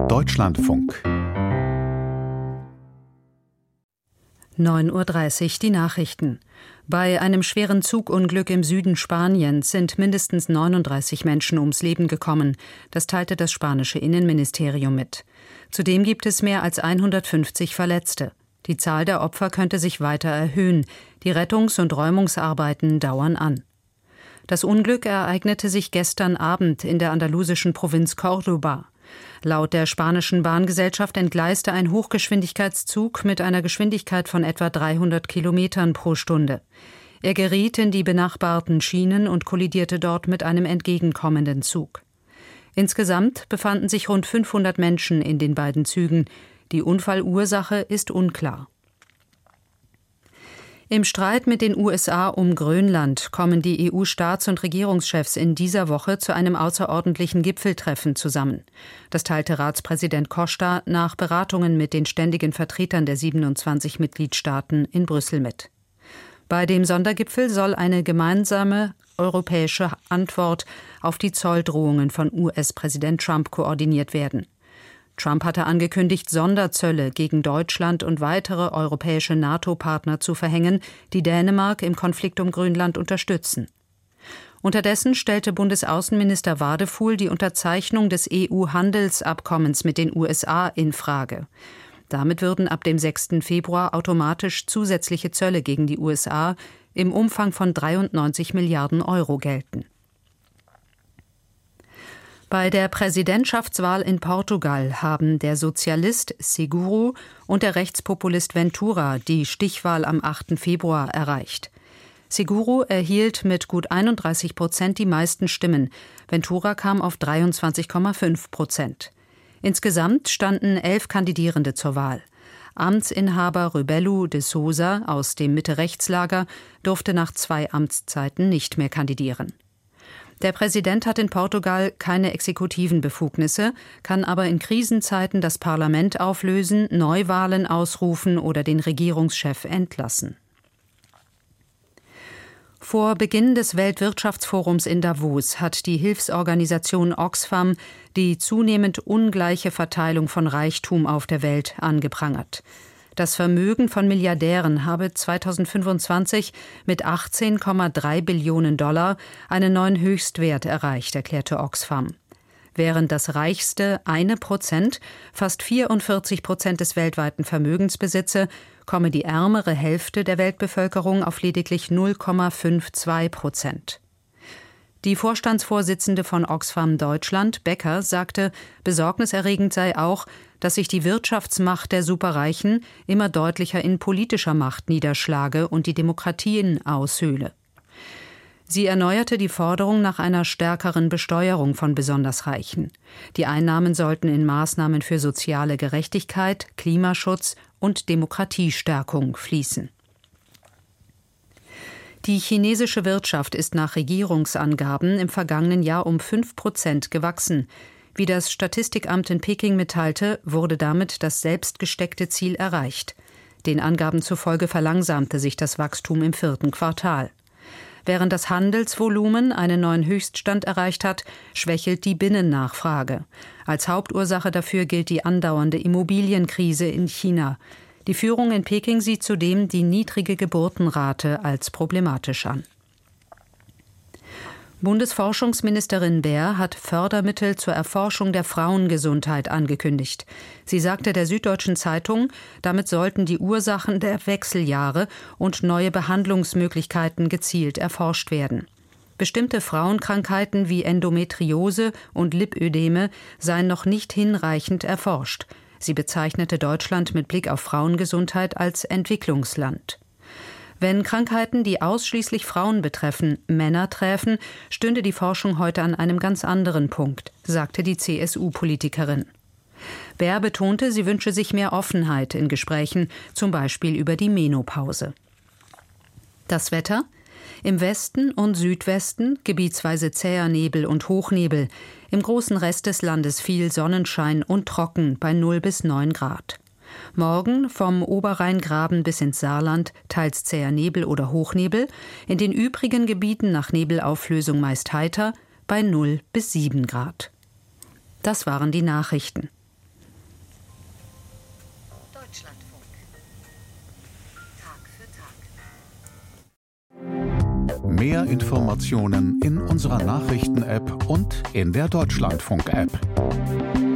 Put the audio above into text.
Deutschlandfunk 9:30 Uhr die Nachrichten. Bei einem schweren Zugunglück im Süden Spaniens sind mindestens 39 Menschen ums Leben gekommen. Das teilte das spanische Innenministerium mit. Zudem gibt es mehr als 150 Verletzte. Die Zahl der Opfer könnte sich weiter erhöhen. Die Rettungs- und Räumungsarbeiten dauern an. Das Unglück ereignete sich gestern Abend in der andalusischen Provinz Córdoba. Laut der spanischen Bahngesellschaft entgleiste ein Hochgeschwindigkeitszug mit einer Geschwindigkeit von etwa 300 Kilometern pro Stunde. Er geriet in die benachbarten Schienen und kollidierte dort mit einem entgegenkommenden Zug. Insgesamt befanden sich rund 500 Menschen in den beiden Zügen. Die Unfallursache ist unklar. Im Streit mit den USA um Grönland kommen die EU-Staats- und Regierungschefs in dieser Woche zu einem außerordentlichen Gipfeltreffen zusammen. Das teilte Ratspräsident Costa nach Beratungen mit den ständigen Vertretern der 27 Mitgliedstaaten in Brüssel mit. Bei dem Sondergipfel soll eine gemeinsame europäische Antwort auf die Zolldrohungen von US-Präsident Trump koordiniert werden. Trump hatte angekündigt, Sonderzölle gegen Deutschland und weitere europäische NATO-Partner zu verhängen, die Dänemark im Konflikt um Grönland unterstützen. Unterdessen stellte Bundesaußenminister Wadefuhl die Unterzeichnung des EU-Handelsabkommens mit den USA in Frage. Damit würden ab dem 6. Februar automatisch zusätzliche Zölle gegen die USA im Umfang von 93 Milliarden Euro gelten. Bei der Präsidentschaftswahl in Portugal haben der Sozialist Seguro und der Rechtspopulist Ventura die Stichwahl am 8. Februar erreicht. Seguro erhielt mit gut 31% die meisten Stimmen, Ventura kam auf 23,5%. Insgesamt standen 11 Kandidierende zur Wahl. Amtsinhaber Rebelo de Sousa aus dem Mitte-Rechts-Lager durfte nach 2 Amtszeiten nicht mehr kandidieren. Der Präsident hat in Portugal keine exekutiven Befugnisse, kann aber in Krisenzeiten das Parlament auflösen, Neuwahlen ausrufen oder den Regierungschef entlassen. Vor Beginn des Weltwirtschaftsforums in Davos hat die Hilfsorganisation Oxfam die zunehmend ungleiche Verteilung von Reichtum auf der Welt angeprangert. Das Vermögen von Milliardären habe 2025 mit 18,3 Billionen Dollar einen neuen Höchstwert erreicht, erklärte Oxfam. Während das reichste 1%, fast 44% des weltweiten Vermögens besitze, komme die ärmere Hälfte der Weltbevölkerung auf lediglich 0,52%. Die Vorstandsvorsitzende von Oxfam Deutschland, Becker, sagte, besorgniserregend sei auch, dass sich die Wirtschaftsmacht der Superreichen immer deutlicher in politischer Macht niederschlage und die Demokratien aushöhle. Sie erneuerte die Forderung nach einer stärkeren Besteuerung von besonders Reichen. Die Einnahmen sollten in Maßnahmen für soziale Gerechtigkeit, Klimaschutz und Demokratiestärkung fließen. Die chinesische Wirtschaft ist nach Regierungsangaben im vergangenen Jahr um 5% gewachsen. Wie das Statistikamt in Peking mitteilte, wurde damit das selbstgesteckte Ziel erreicht. Den Angaben zufolge verlangsamte sich das Wachstum im 4. Quartal. Während das Handelsvolumen einen neuen Höchststand erreicht hat, schwächelt die Binnennachfrage. Als Hauptursache dafür gilt die andauernde Immobilienkrise in China. Die Führung in Peking sieht zudem die niedrige Geburtenrate als problematisch an. Bundesforschungsministerin Baer hat Fördermittel zur Erforschung der Frauengesundheit angekündigt. Sie sagte der Süddeutschen Zeitung, damit sollten die Ursachen der Wechseljahre und neue Behandlungsmöglichkeiten gezielt erforscht werden. Bestimmte Frauenkrankheiten wie Endometriose und Lipödeme seien noch nicht hinreichend erforscht. Sie bezeichnete Deutschland mit Blick auf Frauengesundheit als Entwicklungsland. Wenn Krankheiten, die ausschließlich Frauen betreffen, Männer träfen, stünde die Forschung heute an einem ganz anderen Punkt, sagte die CSU-Politikerin. Baer betonte, sie wünsche sich mehr Offenheit in Gesprächen, zum Beispiel über die Menopause. Das Wetter? Im Westen und Südwesten gebietsweise zäher Nebel und Hochnebel. Im großen Rest des Landes viel Sonnenschein und trocken bei 0 bis 9 Grad. Morgen vom Oberrheingraben bis ins Saarland teils zäher Nebel oder Hochnebel, in den übrigen Gebieten nach Nebelauflösung meist heiter bei 0 bis 7 Grad. Das waren die Nachrichten. Deutschlandfunk. Tag für Tag. Mehr Informationen in unserer Nachrichten-App und in der Deutschlandfunk-App.